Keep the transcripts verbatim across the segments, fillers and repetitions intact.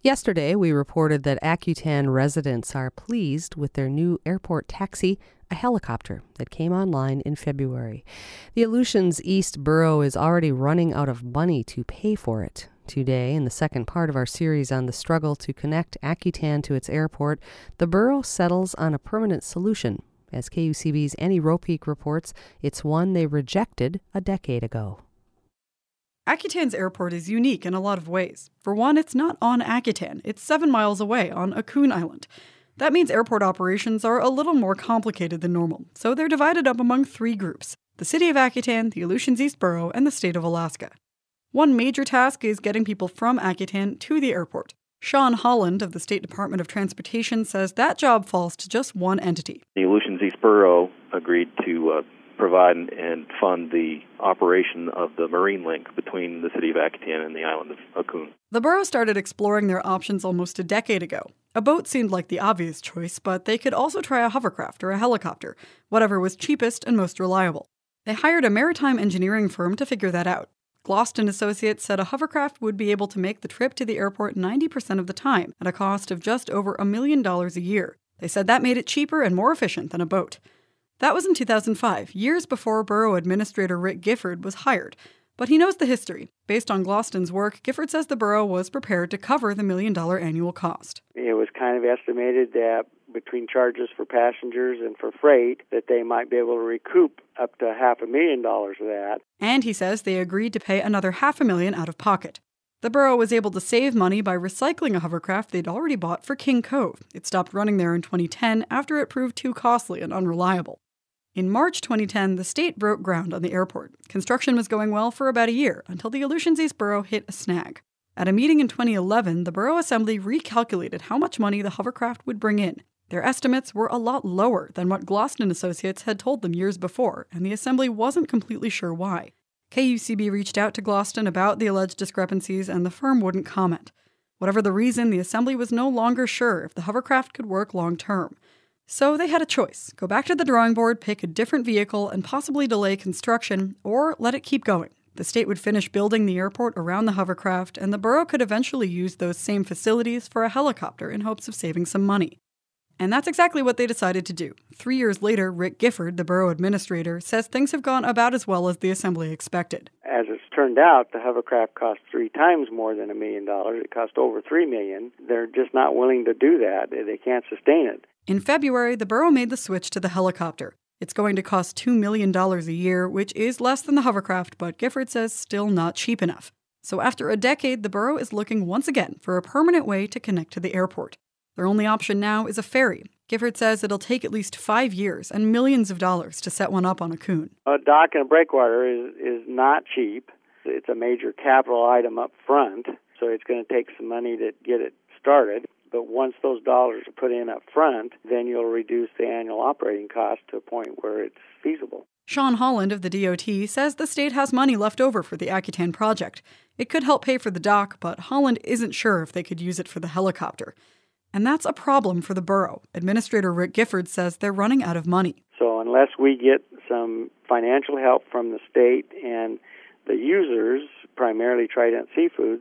Yesterday, we reported that Akutan residents are pleased with their new airport taxi, a helicopter that came online in February. The Aleutians East Borough is already running out of money to pay for it. Today, in the second part of our series on the struggle to connect Akutan to its airport, the borough settles on a permanent solution. As K U C B's Annie Ropeek reports, it's one they rejected a decade ago. Akutan's airport is unique in a lot of ways. For one, it's not on Akutan. It's seven miles away on Akun Island. That means airport operations are a little more complicated than normal, so they're divided up among three groups: the city of Akutan, the Aleutians East Borough, and the state of Alaska. One major task is getting people from Akutan to the airport. Sean Holland of the State Department of Transportation says that job falls to just one entity. The Aleutians East Borough agreed to uh, provide and fund the operation of the marine link between the city of Akutan and the island of Akun. The borough started exploring their options almost a decade ago. A boat seemed like the obvious choice, but they could also try a hovercraft or a helicopter, whatever was cheapest and most reliable. They hired a maritime engineering firm to figure that out. Gloston Associates said a hovercraft would be able to make the trip to the airport ninety percent of the time at a cost of just over a million dollars a year. They said that made it cheaper and more efficient than a boat. That was in two thousand five, years before Borough Administrator Rick Gifford was hired. But he knows the history. Based on Gloston's work, Gifford says the borough was prepared to cover the million-dollar annual cost. It was kind of estimated that between charges for passengers and for freight, that they might be able to recoup up to half a million dollars of that. And he says they agreed to pay another half a million out of pocket. The borough was able to save money by recycling a hovercraft they'd already bought for King Cove. It stopped running there in twenty ten after it proved too costly and unreliable. In March twenty ten, the state broke ground on the airport. Construction was going well for about a year until the Aleutians East Borough hit a snag. At a meeting in twenty eleven, the Borough Assembly recalculated how much money the hovercraft would bring in. Their estimates were a lot lower than what Gloston Associates had told them years before, and the Assembly wasn't completely sure why. K U C B reached out to Gloston about the alleged discrepancies, and the firm wouldn't comment. Whatever the reason, the Assembly was no longer sure if the hovercraft could work long-term. So they had a choice: go back to the drawing board, pick a different vehicle, and possibly delay construction, or let it keep going. The state would finish building the airport around the hovercraft, and the borough could eventually use those same facilities for a helicopter in hopes of saving some money. And that's exactly what they decided to do. Three years later, Rick Gifford, the borough administrator, says things have gone about as well as the Assembly expected. As it's turned out, the hovercraft cost three times more than a million dollars. It cost over three million dollars. They're just not willing to do that. They can't sustain it. In February, the borough made the switch to the helicopter. It's going to cost two million dollars a year, which is less than the hovercraft, but Gifford says still not cheap enough. So after a decade, the borough is looking once again for a permanent way to connect to the airport. Their only option now is a ferry. Gifford says it'll take at least five years and millions of dollars to set one up on Akun. A dock and a breakwater is, is not cheap. It's a major capital item up front, so it's going to take some money to get it started. But once those dollars are put in up front, then you'll reduce the annual operating cost to a point where it's feasible. Sean Holland of the D O T says the state has money left over for the Akutan project. It could help pay for the dock, but Holland isn't sure if they could use it for the helicopter. And that's a problem for the borough. Administrator Rick Gifford says they're running out of money. So unless we get some financial help from the state and the users, primarily Trident Seafoods,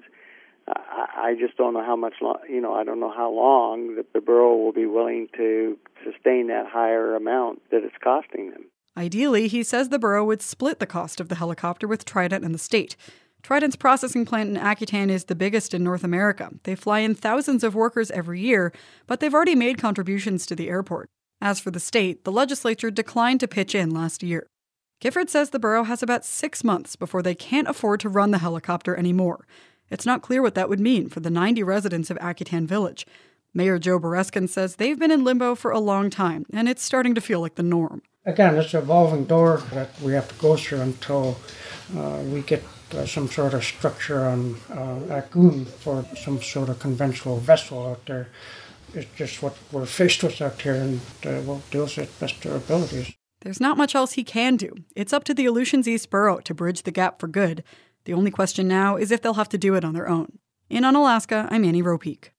I, I just don't know how much, lo- you know, I don't know how long that the borough will be willing to sustain that higher amount that it's costing them. Ideally, he says the borough would split the cost of the helicopter with Trident and the state. Trident's processing plant in Akutan is the biggest in North America. They fly in thousands of workers every year, but they've already made contributions to the airport. As for the state, the legislature declined to pitch in last year. Gifford says the borough has about six months before they can't afford to run the helicopter anymore. It's not clear what that would mean for the ninety residents of Akutan Village. Mayor Joe Bereskin says they've been in limbo for a long time, and it's starting to feel like the norm. Again, it's a revolving door that we have to go through until uh, we get uh, some sort of structure on uh, Akun for some sort of conventional vessel out there. It's just what we're faced with out here, and uh, we'll do it at best of our abilities. There's not much else he can do. It's up to the Aleutians East Borough to bridge the gap for good. The only question now is if they'll have to do it on their own. In Unalaska, I'm Annie Ropeek.